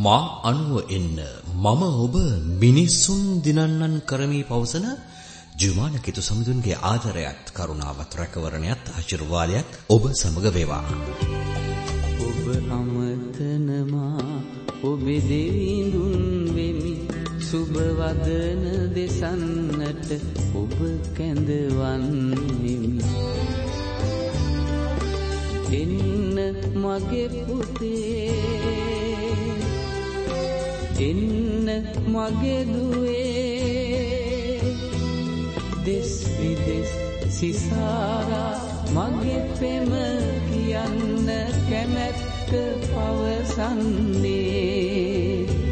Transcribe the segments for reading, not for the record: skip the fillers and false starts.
මා අනුව එන්න මම ඔබ මිනිසුන් දිනන්නන් කරමි පවසන ජුමාන කිතු සමිඳුන්ගේ ආදරයත් කරුණාවත් රැකවරණයත් ආශිර්වාදයත් ඔබ සමග වේවා. ඔබ අමතනවා ඔබේ දෙවිඳුන් වෙමි සුබ වදන දෙසන්නට ඔබ කැඳවන්නෙමි. එන්න මගේ පුතේ එන්න මගේ දුවේ දෙස් විදෙස් සිසාරා මගේ පෙම කියන්න කැමැත්ත පවසන්නේ.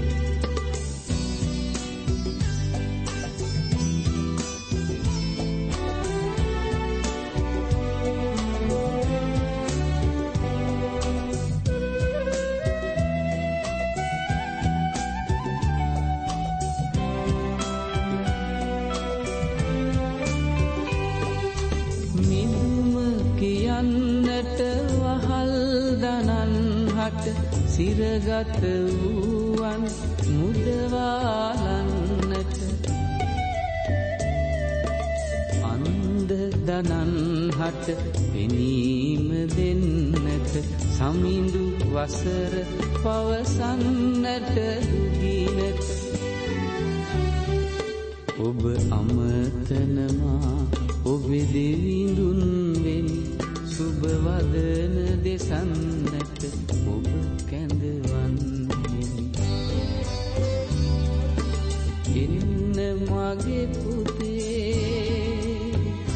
සිරගත වූවන් මුදවාලන්නට අන්ධ දනන් හට පෙනීම දෙන්නට සමිඳු වසර පවසන්නට දුගීනට ඔබ අමතනවා ඔබේ දෙවිඳුන් වෙමි සුබ වදන දෙසන්නට ඔබ කැඳවන්නෙමි. එන්න මගේ පුතේ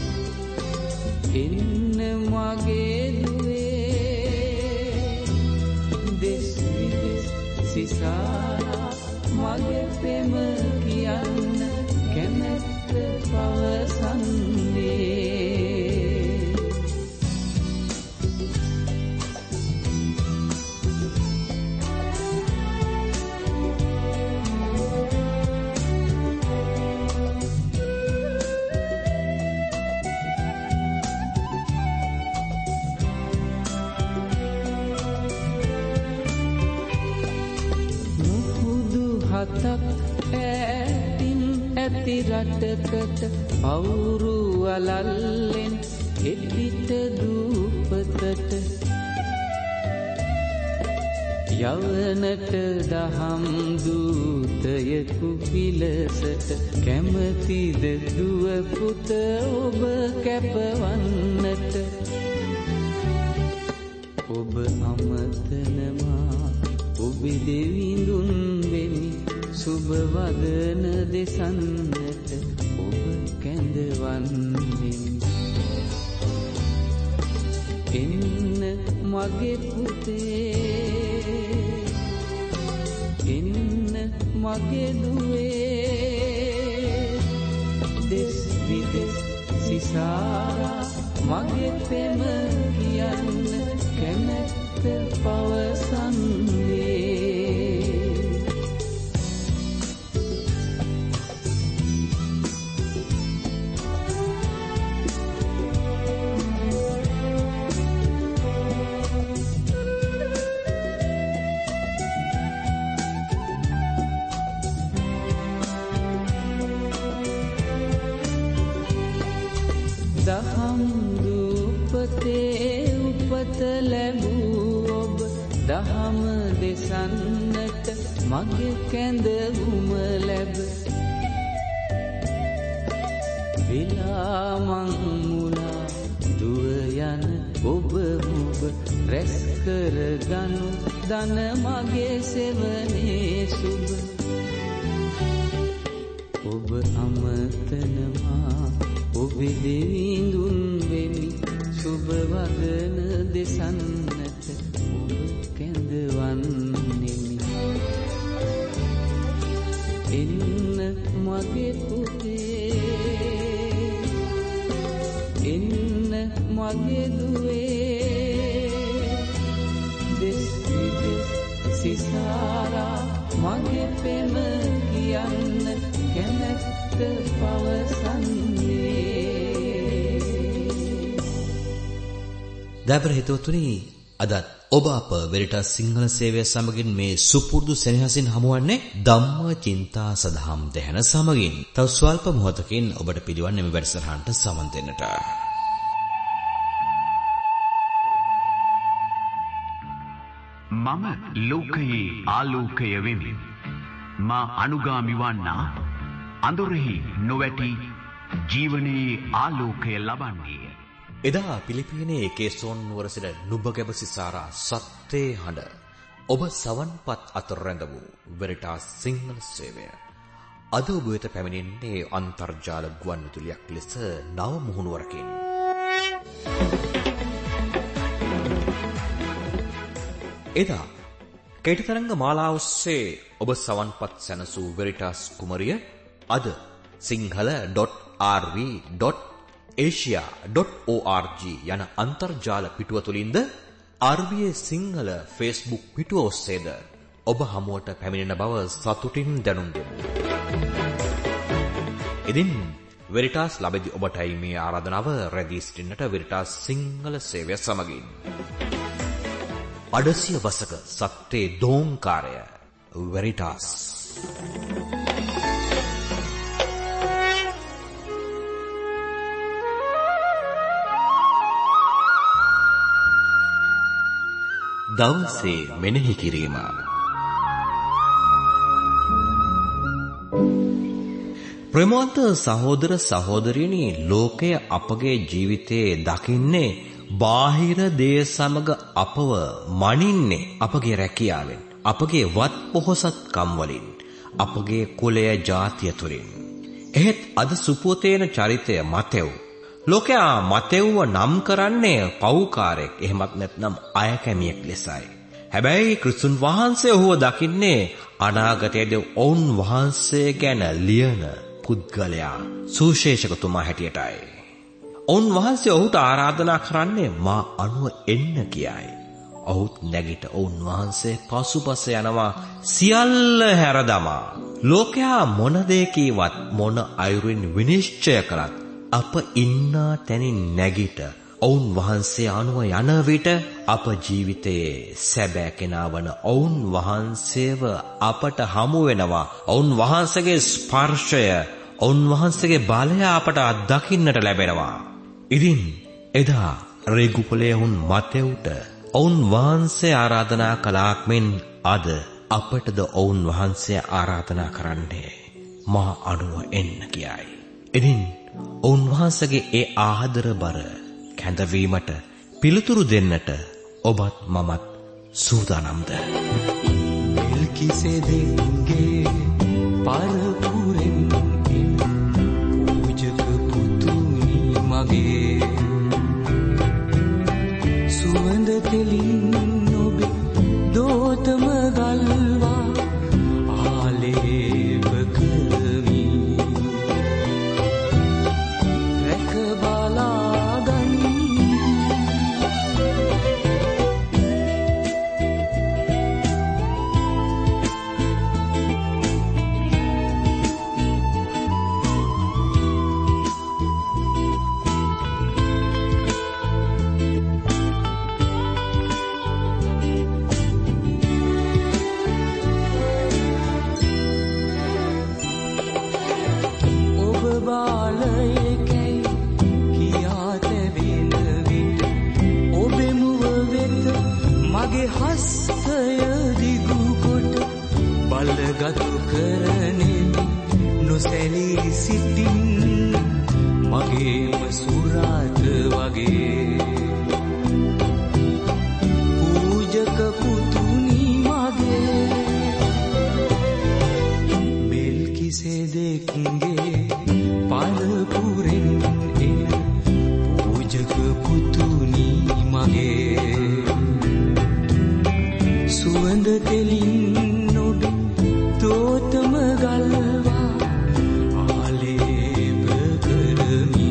එන්න මගේ දුවේ දෙස් විදෙස් සිසාරා මගේ පෙම කියන්න කැමැත්ත පවසන්නේ. ඈතින් ඇති රටකට පවුරු වලල්ලෙන් එපිට දූපතට යවනට දහම් දූතයෙකු පිලසට කැමතිද දුව පුත ඔබ කැපවන්නට. ඔබ අමතනවා ඔබේ දෙවිඳුන් වෙමි සුබ වදන දෙසන්නට ඔබ කැඳවන්නෙමි. එන්න මගේ පුතේ එන්න මගේ දුවේ දෙස් විදෙස් සිසාරා මගේ පෙම කියන්න කැමැත්ත පවසන්නේ. දහම් දූපතේ උපත ලැබූ ඔබ දහම දෙසන්නට මගේ කැඳවුම ලැබ විලාමං මුලා දුව යන ඔබ මුබ රැස් කරගනු දන මගේ සෙවනේ සුබ. ඔබ අමතනවා ඔබේ දෙවිඳුන් වෙමි සුබ වදන දෙසන්නට ඔබ කැඳවන්නෙමි. එන්න මගේ පුතේ එන්න මගේ දුවේ දෙස් විදෙස් සිසාරා මගේ පෙම කියන්න කැමැත්ත පවසන්නේ. දැබර හිතවතුනි, අදත් ඔබ අප වෙරිටස් සිංහල සේවය සමගින් මේ සුපුරුදු සෙනෙහසින් හමුවන්නේ ධම්ම චින්තා සදහම් දැහැන සමගින්. තව ස්වල්ප මොහොතකින් ඔබට පිළිවන්නේ මේ වැඩසටහනට සමන් දෙන්නට. මම ලෝකයේ ආලෝකය වෙමි. මා අනුගාමි වන්නා අඳුරෙහි නොවැටි ජීවනයේ ආලෝකය ලබන්නේ. එදා පිලිපීනයේ කේසෝන් නුවර සිට නුඹගැබ සිසාරා සත්‍යේ හඬ ඔබ සවන්පත් අතර රැඳ වූ වෙරිටස් සිංහල සේවය අද ඔබ වෙත පැමිණෙන්නේ අන්තර්ජාල ගුවන්විදුලියක් ලෙස නව මුහුණුවරකින්. එදා කේටතරංග මාලාව ඔස්සේ ඔබ සවන්පත් සැනසූ වෙරිටස් කුමරිය අද sinhala.rv.asia.org යන අන්තර්ජාල පිටුව තුලින්ද RVA සිංහල Facebook පිටුව ඔස්සේද ඔබ හමුවට පැමිණෙන බව සතුටින් දැනුම් දෙමු. ඉතින් වෙරිටස් ලැබෙදි ඔබටයි මේ ආරාධනාව රැඳී සිටින්නට වෙරිටස් සිංහල සේවය සමගින්. අඩසිය වසක සත්‍යේ දෝංකාරය වෙරිටස්. දවසේ මෙනෙහි කිරීම. ප්‍රේමවන්ත සහෝදර සහෝදරියනි, ලෝකය අපගේ ජීවිතයේ දකින්නේ බාහිර දේ සමග අපව මනින්නේ අපගේ රැකියාවෙන්, අපගේ වත් පොහොසත්කම් වලින්, අපගේ කුලය ජාතිය තුලින්. එහෙත් අද සුපුතේන චරිතය මතෙව්. ලෝකයා මතෙව්ව නම් කරන්නේ පව්කාරයෙක්, එහෙමත් නැත්නම් අයකැමියෙක් ලෙසයි. හැබැයි ක්‍රිස්තුන් වහන්සේ ඔහුව දකින්නේ අනාගතයේදී ඔවුන් වහන්සේ ගැන ලියන පුද්ගලයා, සුශේෂකතුමා හැටියටයි. ඔවුන් වහන්සේ ඔහුට ආරාධනා කරන්නේ මා අනුව එන්න කියයි. ඔහුත් නැගිට ඔවුන් වහන්සේ පසුපස යනවා සියල්ල හැරදමා. ලෝකයා මොන දේ කීවත් මොන අයුරින් විනිශ්චය කළත් අප ඉන්නා තැනින් නැගිට ඔවුන් වහන්සේ අනුව යන විට අප ජීවිතයේ සැබෑ කෙනා වන ඔවුන් වහන්සේව අපට හමු වෙනවා. ඔවුන් වහන්සේගේ ස්පර්ශය, ඔවුන් වහන්සේගේ බලය අපට අත්දකින්නට ලැබෙනවා. ඉතින් එදා රේගුපලේ වුන් මතෙව්ට ඔවුන් වහන්සේ ආරාධනා කළාක් මෙන් අද අපටද ඔවුන් වහන්සේ ආරාධනා කරන්නේ මා අනුව එන්න කියයි. ඉතින් ඔවුන් වහන්සේගේ ඒ ආදර බර කැඳවීමට පිළිතුරු දෙන්නට ඔබත් මමත් සූදානම්ද? මෙල්කිසෙදෙක්ගේ පරපුරෙන් එන පූජක පුතුනි මගේ, සුවඳ තෙලින් ඔබේ දෝතම ගල්වා ආලේප කරමි. රැක බලා ගනි ගතු කරනේ නොසැලී සිටින් මගේම සුරාත වගේ. පූජක පුතුනි මගේ, මෙල්කිසෙදෙක්ගේ පරපුරෙන් එන පූජක පුතුනි මගේ, සුවඳ තෙලින් දෝතම ගල්වා ආලේප කරමි.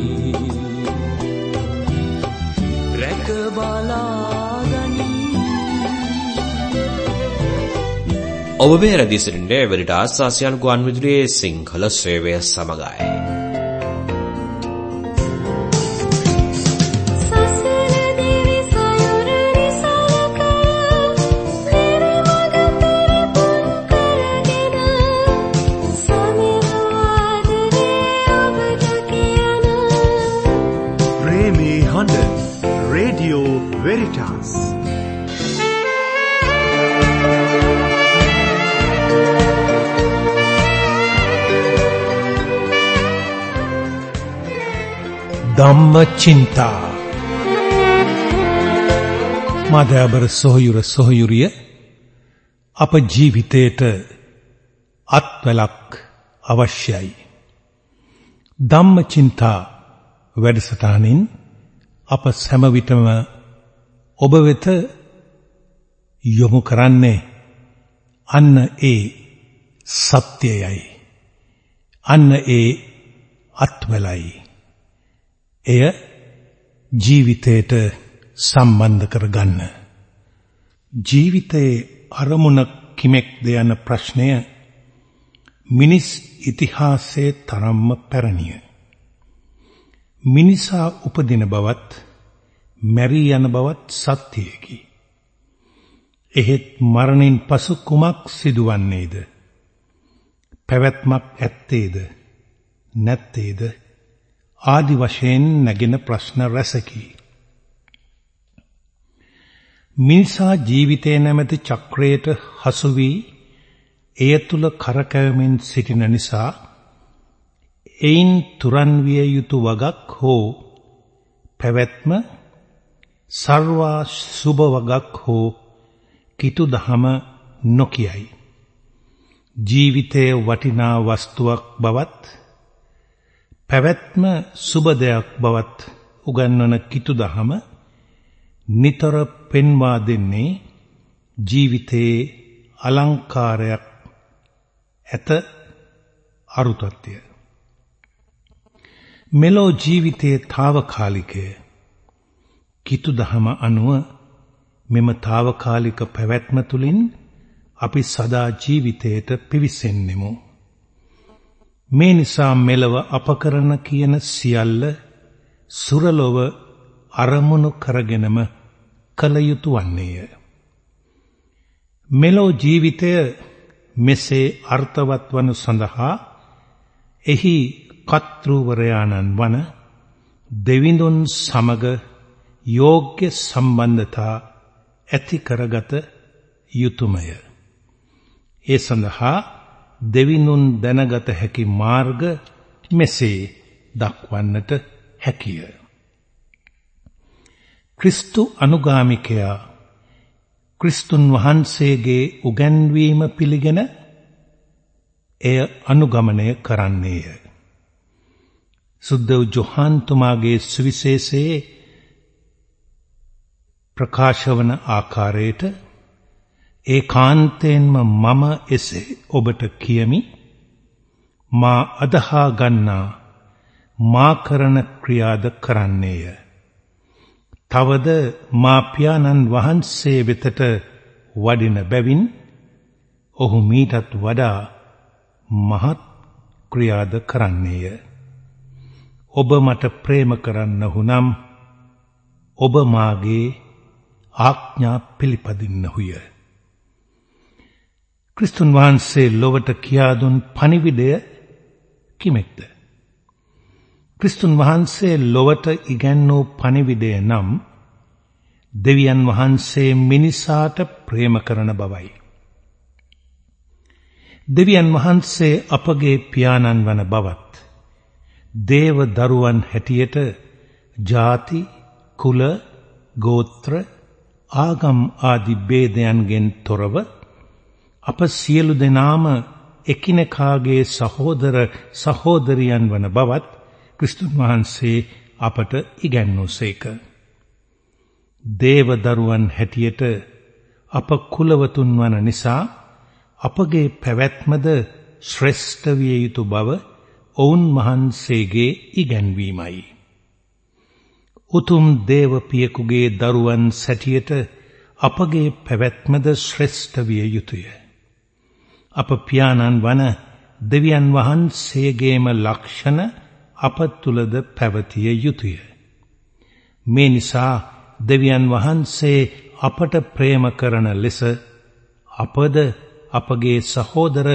රැක බලා ගනි. ඔබ මේ රැඳී සිටින්නේ වෙරිටස් ආසියානු ගුවන්විදුලියේ සිංහල සේවය සමගයි. සසර දිවි සයුර නිසල කළ කඳ රේඩියෝ වෙරිටාස්. ධම්මචින්තා මාදෑබර සොහයුරිය අප ජීවිතයට අත්වැලක් අවශ්‍යයි. ධම්මචින්තා වැඩසටහනින් අප සෑම විටම ඔබ වෙත යොමු කරන්නේ අන්න ඒ සත්‍යයයි. අන්න ඒ අත්වැලයි. එය ජීවිතයට සම්බන්ධ කරගන්න. ජීවිතයේ අරමුණ කිමෙක්ද යන ප්‍රශ්නය මිනිස් ඉතිහාසයේ තරම්ම පැරණිය. මිනිසා උපදින බවත් මැරී යන බවත් සත්‍යයකි. එහෙත් මරණින් පසු කුමක් සිදුවන්නේද? පැවැත්මක් ඇත්තේද නැත්තේද ආදි වශයෙන් නැගෙන ප්‍රශ්න රැසකි. මිනිසා ජීවිතය නැමැති චක්‍රයට හසු වී එය තුල කරකැවෙමින් සිටින නිසා එයින් තුරන් විය යුතු වගක් හෝ පැවැත්ම සර්වා සුභ වගක් හෝ කිතු දහම නොකියයි. ජීවිතයේ වටිනා වස්තුවක් බවත් පැවැත්ම සුබ දෙයක් බවත් උගන්වන කිතු දහම නිතර පෙන්වා දෙන්නේ ජීවිතයේ අලංකාරයක් ඇත අරුතත්ය. මෙලෝ ජීවිතයේ తాවකාලිකය. කිතු දහම අනුව මෙම తాවකාලික පැවැත්ම තුලින් අපි සදා ජීවිතයට පිවිසෙන්නෙමු. මේ නිසා මෙලව අපකරන කියන සියල්ල සුරලොව අරමුණු කරගෙනම කළ යුතු වන්නේය. මෙලෝ ජීවිතය මෙසේ අර්ථවත් වනු සඳහා එහි කර්තෘවරයාණන් වන දෙවිඳුන් සමග යෝග්‍ය සම්බන්ධතා ඇති කරගත යුතුයමය. ඒ සඳහා දෙවිඳුන් දැනගත හැකි මාර්ග මෙසේ දක්වන්නට හැකිය. ක්‍රිස්තු අනුගාමිකයා ක්‍රිස්තුන් වහන්සේගේ උගන්වීම පිළිගෙන එය අනුගමනය කරන්නේය. සුද්ධ යොහන්තුමාගේ සුවිශේෂයේ ප්‍රකාශ වන ආකාරයට ඒකාන්තයෙන්ම මම එසේ ඔබට කියමි, මා අදහා ගන්නා මා කරන ක්‍රියාද කරන්නේය. තවද මා පියාණන් වහන්සේ වෙතට වඩින බැවින් ඔහු මීටත් වඩා මහත් ක්‍රියාද කරන්නේය. ඔබ මට ප්‍රේම කරන්නහු නම් ඔබ මාගේ ආඥා පිළිපදින්නහුය. ක්‍රිස්තුන් වහන්සේ ලොවට කියා දුන් පණිවිඩය කිමෙක්ද? ක්‍රිස්තුන් වහන්සේ ලොවට ඉගැන්වූ පණිවිඩය නම් දෙවියන් වහන්සේ මිනිසාට ප්‍රේම කරන බවයි. දෙවියන් වහන්සේ අපගේ පියාණන් වන බවත්, දේව දරුවන් හැටියට ජාති, කුල, ගෝත්‍ර, ආගම් ආදී ભેදයන්ගෙන් තොරව අප සියලු දෙනාම එකිනෙකාගේ සහෝදර සහෝදරියන් වන බවත් ක්‍රිස්තුන් වහන්සේ අපට ඉගැන්වූසේක. දේව දරුවන් හැටියට අප කුලවතුන් වන නිසා අපගේ පැවැත්මද ශ්‍රේෂ්ඨ විය යුතු බව ඔවුන් වහන්සේගේ ඉගැන්වීමයි. උතුම් දේව පියෙකුගේ දරුවන් සැටියට අපගේ පැවැත්මද ශ්‍රේෂ්ඨ විය යුතුය. අප පියාණන් වන දෙවියන් වහන්සේගේම ලක්ෂණ අප තුලද පැවතිය යුතුය. මේ නිසා දෙවියන් වහන්සේ අපට ප්‍රේම කරන ලෙස අපද අපගේ සහෝදර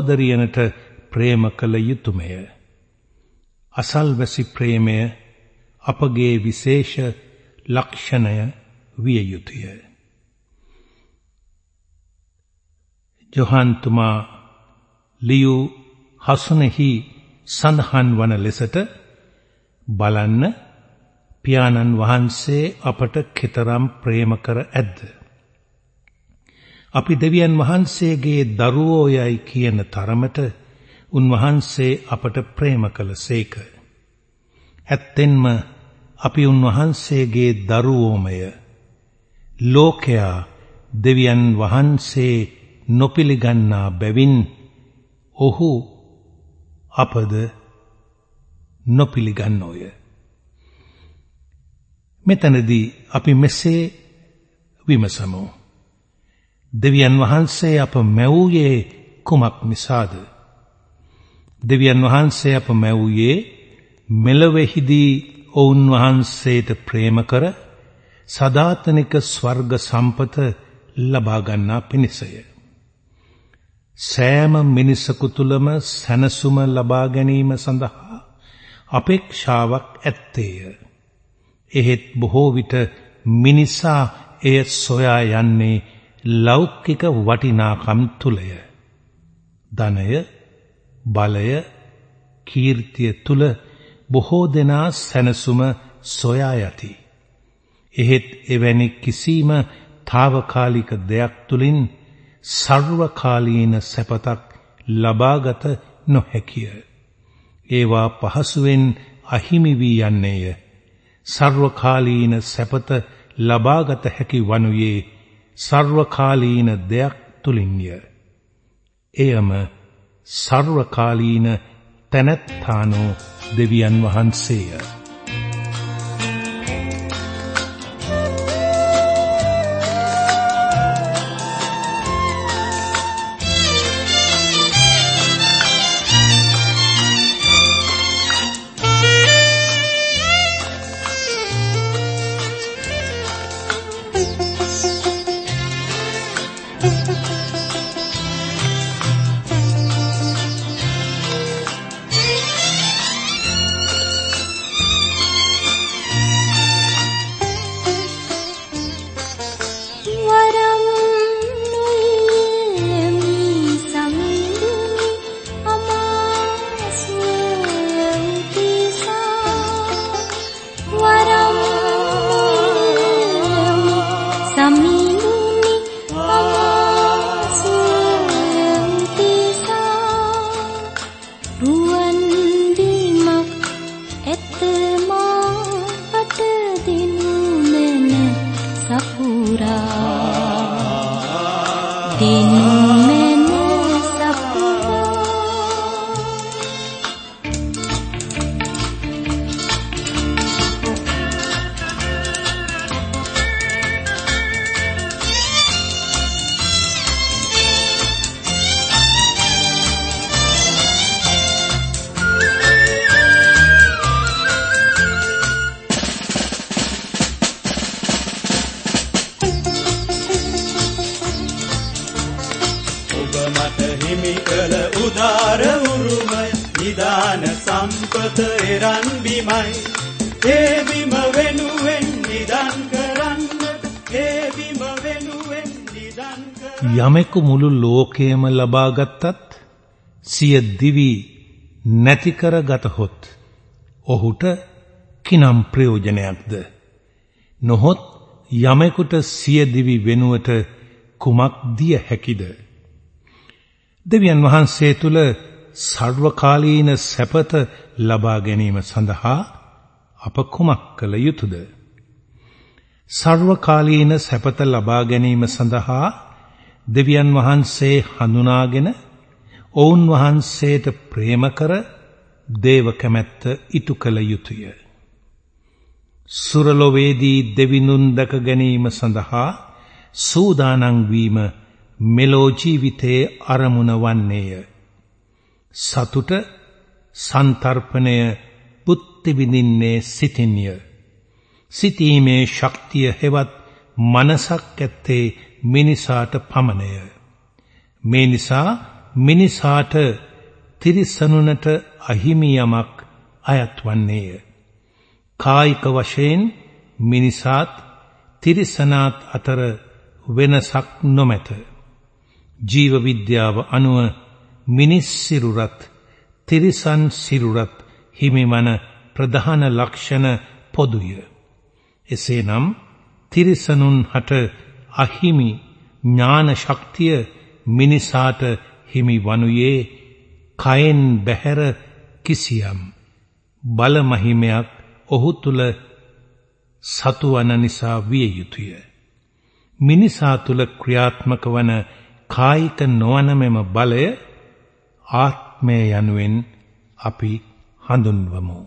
සහෝදරියනට ප්‍රේම කළ යුතුයමය. අසල්වැසි ප්‍රේමය අපගේ විශේෂ ලක්ෂණය විය යුතුය. ජොහන්තුමා ලියූ හසුනෙහි සඳහන් වන ලෙසට බලන්න පියාණන් වහන්සේ අපට කෙතරම් ප්‍රේම කර ඇද්ද. අපි දෙවියන් වහන්සේගේ දරුවෝ යයි කියන තරමට උන්වහන්සේ අපට ප්‍රේම කළසේක. ඇත්තෙන්ම අපි උන්වහන්සේගේ දරුවෝමය. ලෝකයා දෙවියන් වහන්සේ නොපිළිගන්නා බැවින් ඔහු අපද නොපිළිගන්නෝය. මෙතනදී අපි මෙසේ විමසමු. දෙවියන් වහන්සේ අප මැවූයේ කුමක් නිසාද? දෙවියන් වහන්සේ අප මැවූයේ මෙලොවෙහිදී ඔවුන් වහන්සේට ප්‍රේම කර සදාතනික ස්වර්ග සම්පත ලබා ගන්නා පිණිසය. සෑම මිනිසකු තුළම සැනසුම ලබා ගැනීම සඳහා අපේක්ෂාවක් ඇත්තේය. එහෙත් බොහෝ විට මිනිසා එය සොයා යන්නේ ලෞකික වටිනාකම් තුලය. ධනය, බලය, කීර්තිය තුල බොහෝ දෙනා සැනසුම සොයා යති. එහෙත් එවැනි කිසිම తాවකාලික දෙයක් තුලින් සර්වකාලීන සැපතක් ලබාගත නොහැකිය. ඒවා පහසුවෙන් අහිමි වී යන්නේය. සර්වකාලීන සැපත ලබාගත හැකි වනුයේ සර්වකාලීන දෙයක් තුලින්ය. එයම සර්වකාලීන තැනැත්තානෝ දෙවියන් වහන්සේය. යමෙකු මුළු ලෝකයම ලබාගත්තත් සිය දිවි නැති කරගතහොත් ඔහුට කිනම් ප්‍රයෝජනයක්ද? නොහොත් යමෙකුට සිය දිවි වෙනුවට කුමක් දිය හැකිද? දෙවියන් වහන්සේ තුල සර්වකාලීන සැපත ලබා ගැනීම සඳහා අප කුමක් කළ යුතුද? සර්වකාලීන සැපත ලබා ගැනීම සඳහා දෙවියන් වහන්සේ හඳුනාගෙන ඔවුන් වහන්සේට ප්‍රේම කර දේව කැමැත්ත ඉටු කළ යුතුය. සුරලොවේදී දෙවිඳුන් දැක ගැනීම සඳහා සූදානම් වීම මෙලෝ ජීවිතයේ අරමුණ වන්නේය. සතුට සන්තර්පණය බුද්ධි විඳින්නේ සිතින්ය. සිතීමේ ශක්තිය හෙවත් මනසක් ඇත්තේ මිනිසාට පමණය. මේ නිසා මිනිසාට තිරිසනුනට අහිමි යමක් අයත් වන්නේය. කායික වශයෙන් මිනිසාත් තිරිසනාත් අතර වෙනසක් නොමැත. ජීව විද්‍යාව අනුව මිනිස් සිරුරත් තිරිසන් සිරුරත් හිමිවන ප්‍රධාන ලක්ෂණ පොදුය. එසේනම් තිරිසනුන් හට අහිමි ඥාන ශක්තිය මිනිසාට හිමි වනුයේ කයෙන් බැහැර කිසියම් බල මහිමයක් ඔහු තුල සතුවන නිසා විය යුතුය. මිනිසා තුල ක්‍රියාත්මක වන කායික නොවන මෙම බලය ආත්මය යනුවෙන් අපි හඳුන්වමු.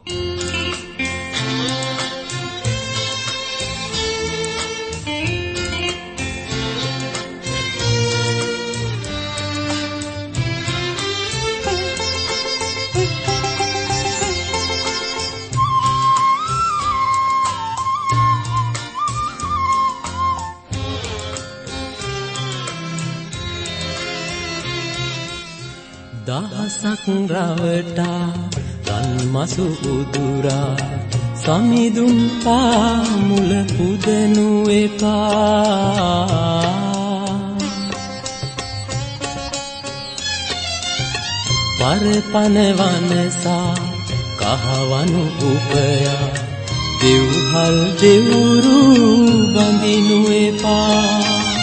දහසක් රවටා තන්මසු උදුරා සමිඳුන් පාමුල පුදනු එපා. පරපන වනසා කහවනු උපයා දෙව්හල් දෙවුරු බඳිනු එපා.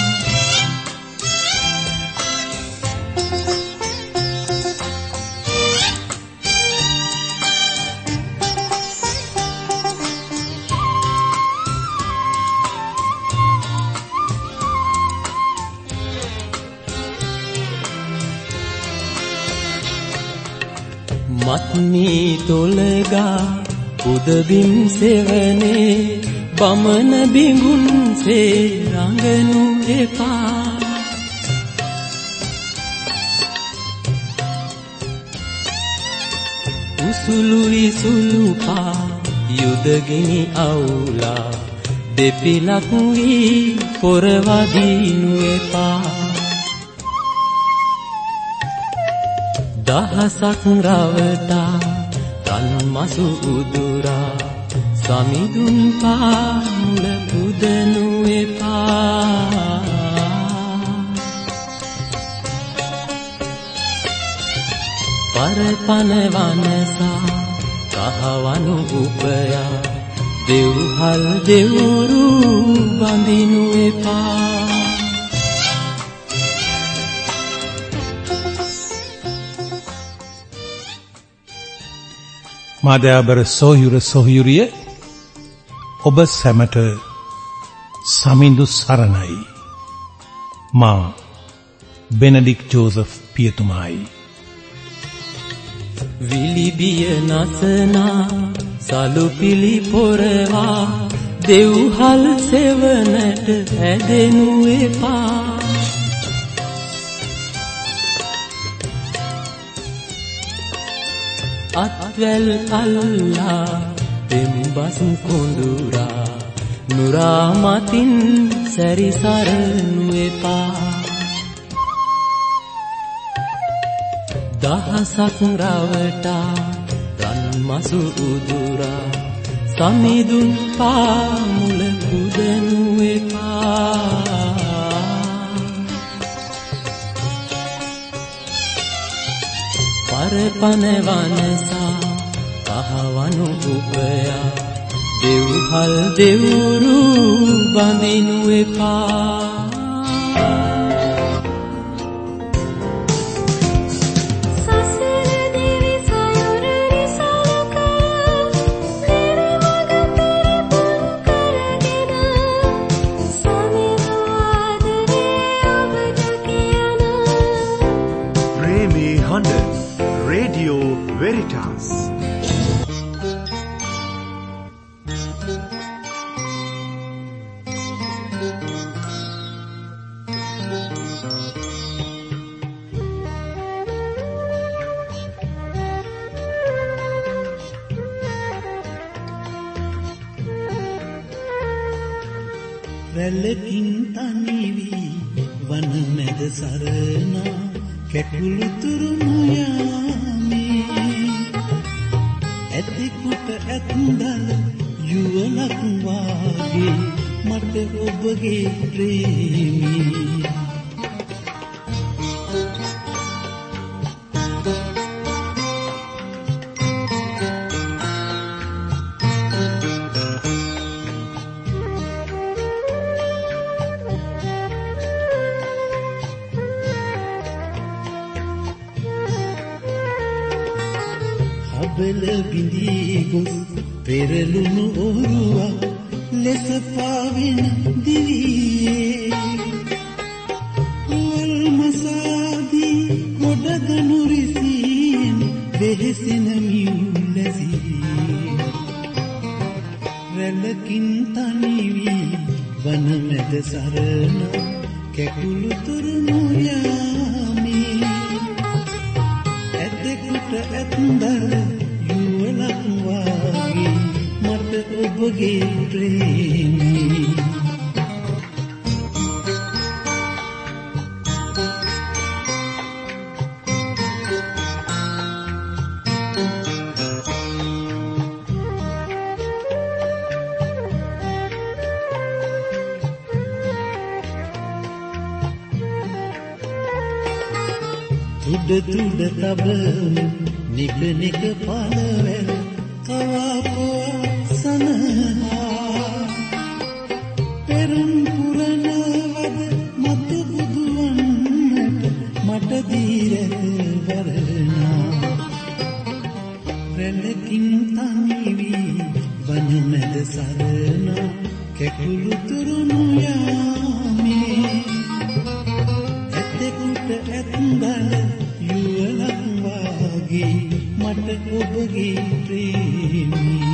මත්මී තොලගා පුදබිම් සෙවනේ බමන බිඟුන් සේ රඟනු එපා. උසුළු ඉසුළු පා යුදගිනි අවුලා දෙපිලක් වී පොරවදිනු එපා. දහසක් රවටා තන්මසු උදුරා සමිඳුන් පාමුල පුදනු එපා. පරපන වනසා කහවනු උපයා දෙව්හල් දෙවුරු බඳිනු එපා. මාදෑබර සොහයුරිය ඔබ සැමට සමිඳු සරණයි. මා බෙනඩික් ජෝසප් පියතුමායි. විලිබිය නසනා සලුපිලි පොරවා දෙව්හල් සෙවනට හැදෙනු එපා. අත්වැල් අල්ලා පෙම්බස් කොඳුරා නුරා මතින් සැරිසරනු එපා. දහසක් රවටා රන්මසු උදුරා සමිඳුන් පාමුල පුදනු එපා. පරපන වනසා කහවනු උපයා දෙව්හල් දෙවුරු බඳිනු එපා. Radio Veritas. රැළකින් තනිවි වන මැද සරණා කැකුළු තුරුණු යාමේ ඇතෙකුට ඇත්දල යුවලක් වාගේ මට ඔබගේ ප්‍රේමී හබල බිඳී ගොස් පෙරළුණු ඔරුවක් ලෙස පාවෙන දිවියේ වල් මසාදී ගොඩදනු රිසීන් වෙහෙසෙන මියුලසී රැළකින් තනිවි වන මැද සරණ කැකුළු තුරුණු යාමේ ඇතෙකුට ඇත්දර යුවලක් වාගේ මට ඔබගේ ප්‍රේමී තුඩ තබන නිබ්බනික පළවැල් කවාපුවා සනහා පෙරුම් පුරන වද මතු බුදුවන්නට මට දීරත වරණා රැළකින් තනිවි වන මැද සරණ කැකුළු තුරුණු යාමේ ඇතෙකුට ඇත්දල යුවලක් වාගේ මට ඔබගේ ප්‍රේමී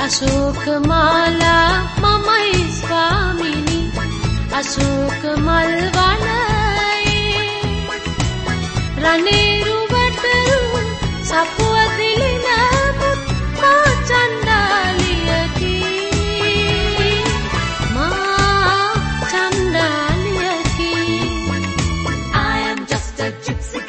අශෝකමාලා මමයි ස්වාමිනි අශෝක මල් වනයේ රණේරුවට සපුවදිලි නමුත් මා චණ්ඩාලියකි මා චණ්ඩාලියකි I am just a gypsy